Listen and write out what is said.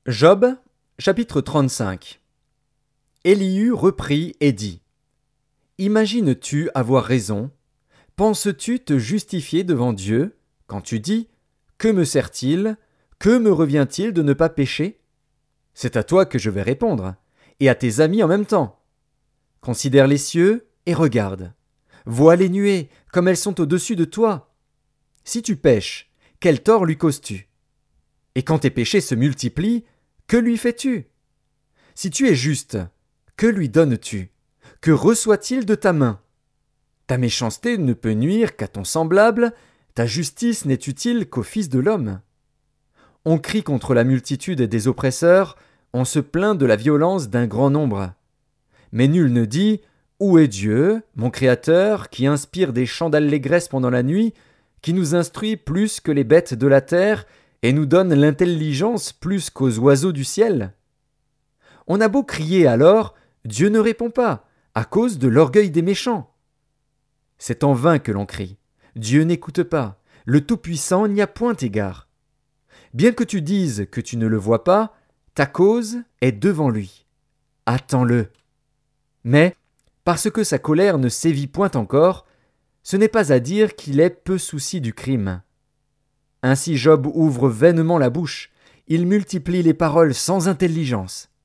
Job, chapitre 35. Élihu reprit et dit: Imagines-tu avoir raison? Penses-tu te justifier devant Dieu quand tu dis: Que me sert-il? Que me revient-il de ne pas pécher? C'est à toi que je vais répondre, et à tes amis en même temps. Considère les cieux et regarde. Vois les nuées, comme elles sont au-dessus de toi. Si tu pèches, quel tort lui causes-tu? Et quand tes péchés se multiplient, que lui fais-tu? Si tu es juste, que lui donnes-tu? Que reçoit-il de ta main? Ta méchanceté ne peut nuire qu'à ton semblable, ta justice n'est utile qu'au Fils de l'homme. On crie contre la multitude des oppresseurs, on se plaint de la violence d'un grand nombre. Mais nul ne dit: Où est Dieu, mon Créateur, qui inspire des chants d'allégresse pendant la nuit, qui nous instruit plus que les bêtes de la terre, et nous donne l'intelligence plus qu'aux oiseaux du ciel? On a beau crier alors, Dieu ne répond pas, à cause de l'orgueil des méchants. C'est en vain que l'on crie. Dieu n'écoute pas, le Tout-Puissant n'y a point égard. Bien que tu dises que tu ne le vois pas, ta cause est devant lui. Attends-le. Mais, parce que sa colère ne sévit point encore, ce n'est pas à dire qu'il ait peu souci du crime. Ainsi Job ouvre vainement la bouche, il multiplie les paroles sans intelligence.